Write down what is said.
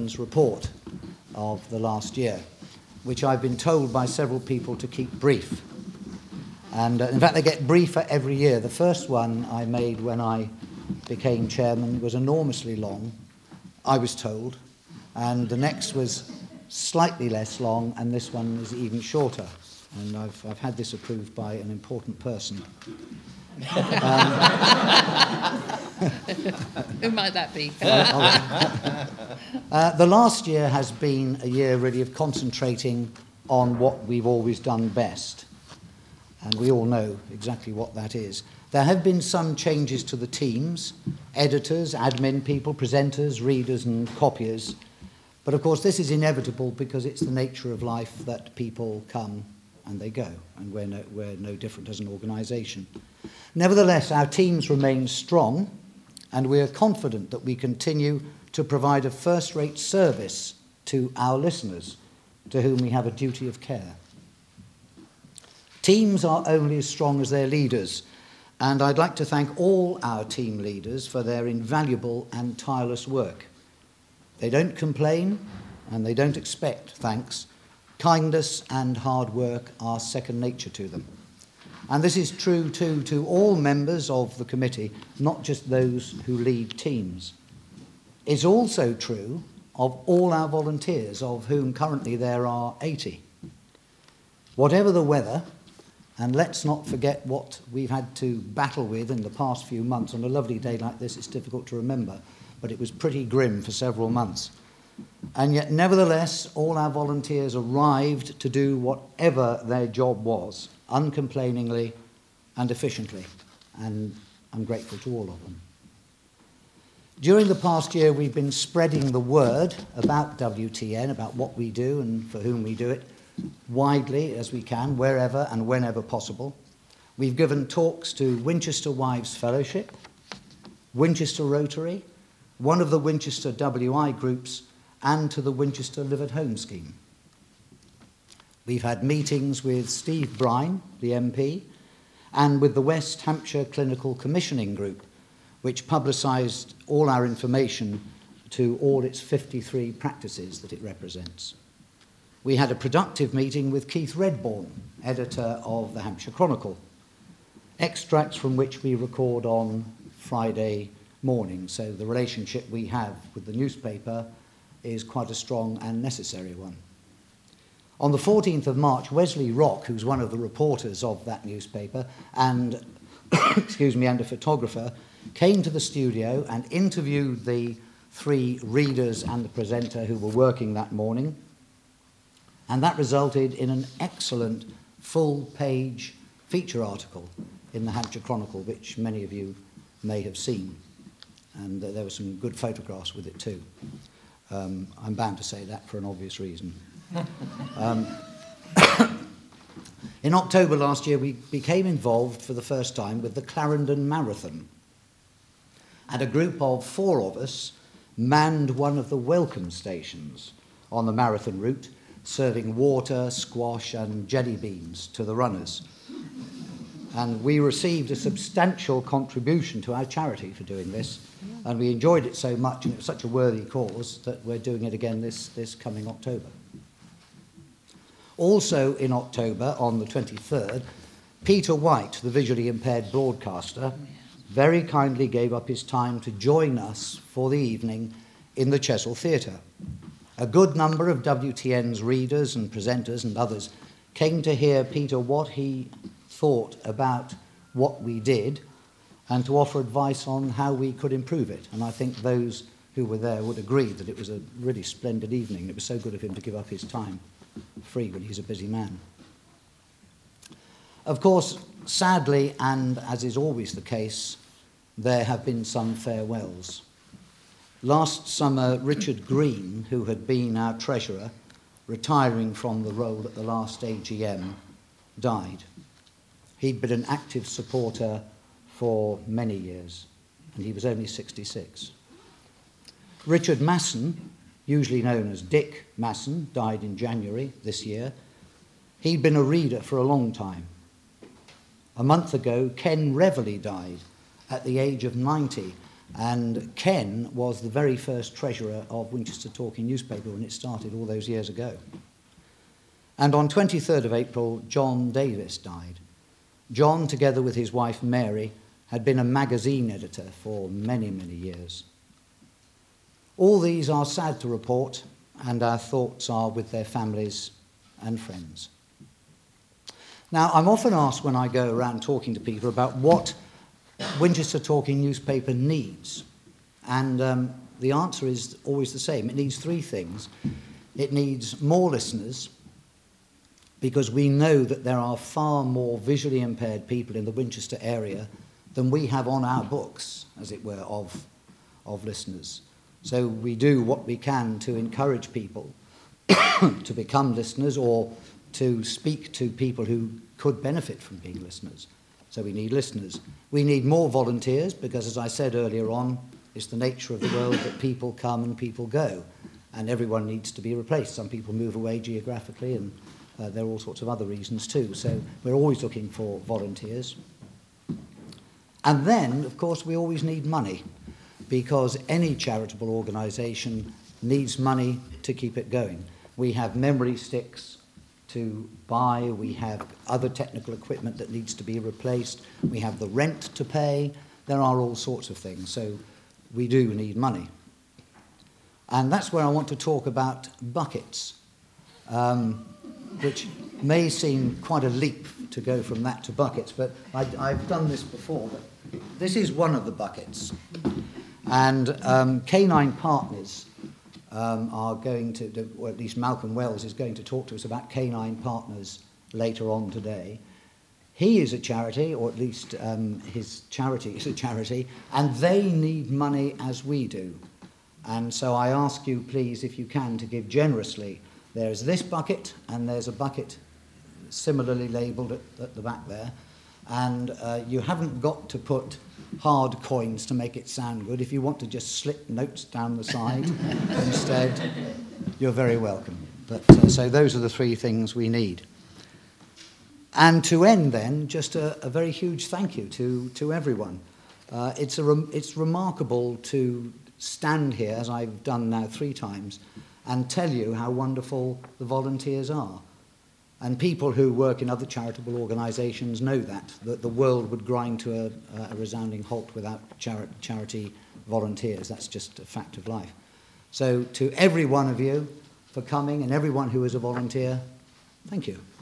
chairman's report of the last year, which I've been told by several people to keep brief. And in fact, they get briefer every year. The first one I made when I became chairman was enormously long, I was told, and the next was slightly less long, and this one is even shorter. And I've had this approved by an important person. Who might that be? The last year has been a year really of concentrating on what we've always done best. And we all know exactly what that is. There have been some changes to the teams, editors, admin people, presenters, readers and copiers. But of course this is inevitable because it's the nature of life that people come and they go, and we're no different as an organisation. Nevertheless, our teams remain strong, and we are confident that we continue to provide a first-rate service to our listeners, to whom we have a duty of care. Teams are only as strong as their leaders, and I'd like to thank all our team leaders for their invaluable and tireless work. They don't complain, and they don't expect thanks. Kindness and hard work are second nature to them. And this is true, too, to all members of the committee, not just those who lead teams. It's also true of all our volunteers, of whom currently there are 80. Whatever the weather, and let's not forget what we've had to battle with in the past few months. On a lovely day like this, it's difficult to remember, but it was pretty grim for several months. And yet, nevertheless, all our volunteers arrived to do whatever their job was, uncomplainingly and efficiently, and I'm grateful to all of them. During the past year, we've been spreading the word about WTN, about what we do and for whom we do it, widely as we can, wherever and whenever possible. We've given talks to Winchester Wives Fellowship, Winchester Rotary, one of the Winchester WI groups, and to the Winchester Live at Home scheme. We've had meetings with Steve Brine, the MP, and with the West Hampshire Clinical Commissioning Group, which publicised all our information to all its 53 practices that it represents. We had a productive meeting with Keith Redbourne, editor of the Hampshire Chronicle, extracts from which we record on Friday morning, so the relationship we have with the newspaper is quite a strong and necessary one. On the 14th of March, Wesley Rock, who's one of the reporters of that newspaper and, and a photographer, came to the studio and interviewed the 3 readers and the presenter who were working that morning, and that resulted in an excellent full-page feature article in the Hampshire Chronicle, which many of you may have seen, and there were some good photographs with it too. I'm bound to say that for an obvious reason. In October last year, we became involved for the first time with the Clarendon Marathon. And a group of 4 of us manned one of the welcome stations on the marathon route, serving water, squash and jelly beans to the runners. And we received a substantial contribution to our charity for doing this. And we enjoyed it so much, and it was such a worthy cause, that we're doing it again this coming October. Also in October, on the 23rd, Peter White, the visually impaired broadcaster, very kindly gave up his time to join us for the evening in the Chesil Theatre. A good number of WTN's readers and presenters and others came to hear Peter what he thought about what we did and to offer advice on how we could improve it. And I think those who were there would agree that it was a really splendid evening. It was so good of him to give up his time free when he's a busy man. Of course, sadly, and as is always the case, there have been some farewells. Last summer, Richard Green, who had been our treasurer, retiring from the role at the last AGM, died. He'd been an active supporter for many years, and he was only 66. Richard Masson, usually known as Dick Masson, died in January this year. He'd been a reader for a long time. A month ago, Ken Reveley died at the age of 90, And Ken was the very first treasurer of Winchester Talking newspaper when it started all those years ago. And on 23rd of April, John Davis died. John, together with his wife Mary, had been a magazine editor for many, many years. All these are sad to report, and our thoughts are with their families and friends. Now, I'm often asked when I go around talking to people about what Winchester Talking newspaper needs. And the answer is always the same. It needs three things. It needs more listeners, because we know that there are far more visually impaired people in the Winchester area than we have on our books, as it were, of listeners. So we do what we can to encourage people to become listeners or to speak to people who could benefit from being listeners. So we need listeners. We need more volunteers because, as I said earlier on, it's the nature of the world that people come and people go, and everyone needs to be replaced. Some people move away geographically, and there are all sorts of other reasons too. So we're always looking for volunteers. And then, of course, we always need money, because any charitable organisation needs money to keep it going. We have memory sticks to buy, we have other technical equipment that needs to be replaced, we have the rent to pay, there are all sorts of things, so we do need money. And that's where I want to talk about buckets, which may seem quite a leap to go from that to buckets, but I've done this before, but this is one of the buckets. And Canine Partners are going to, or at least Malcolm Wells is going to talk to us about Canine Partners later on today. He is a charity, or at least his charity is a charity, and they need money as we do. And so I ask you, please, if you can, to give generously. There's this bucket, and there's a bucket similarly labelled at the back there. And you haven't got to put hard coins to make it sound good. If you want to just slip notes down the side instead, you're very welcome. But so those are the three things we need. And to end then, just a very huge thank you to everyone. It's remarkable to stand here, as I've done now 3 times, and tell you how wonderful the volunteers are. And people who work in other charitable organisations know that the world would grind to a resounding halt without charity volunteers. That's just a fact of life. So to every one of you for coming, and everyone who is a volunteer, thank you.